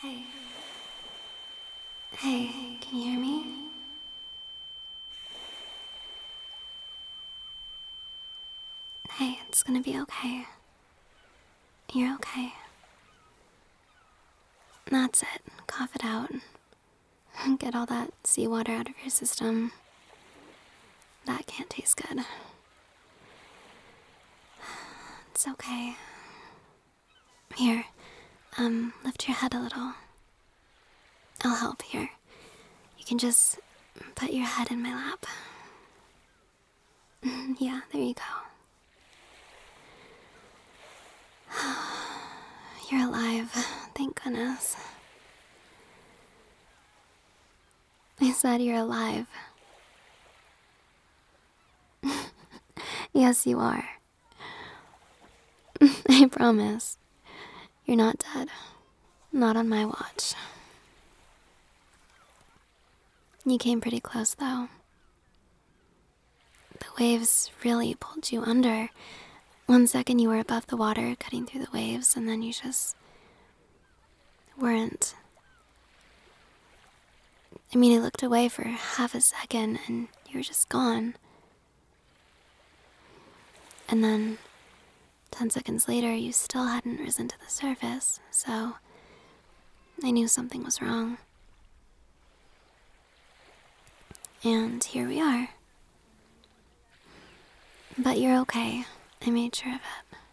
Hey. Hey, can you hear me? Hey, it's gonna be okay. You're okay. That's it. Cough it out. Get all that seawater out of your system. That can't taste good. It's okay. Here, lift your head a little. I'll help here. You can just put your head in my lap. Yeah, there you go. You're alive, thank goodness. I said you're alive. Yes, you are. I promise. You're not dead. Not on my watch. You came pretty close, though. The waves really pulled you under. One second you were above the water, cutting through the waves, and then you just weren't. I mean, I looked away for half a second, and you were just gone. And then, 10 seconds later, you still hadn't risen to the surface, so I knew something was wrong. And here we are. But you're okay. I made sure of it.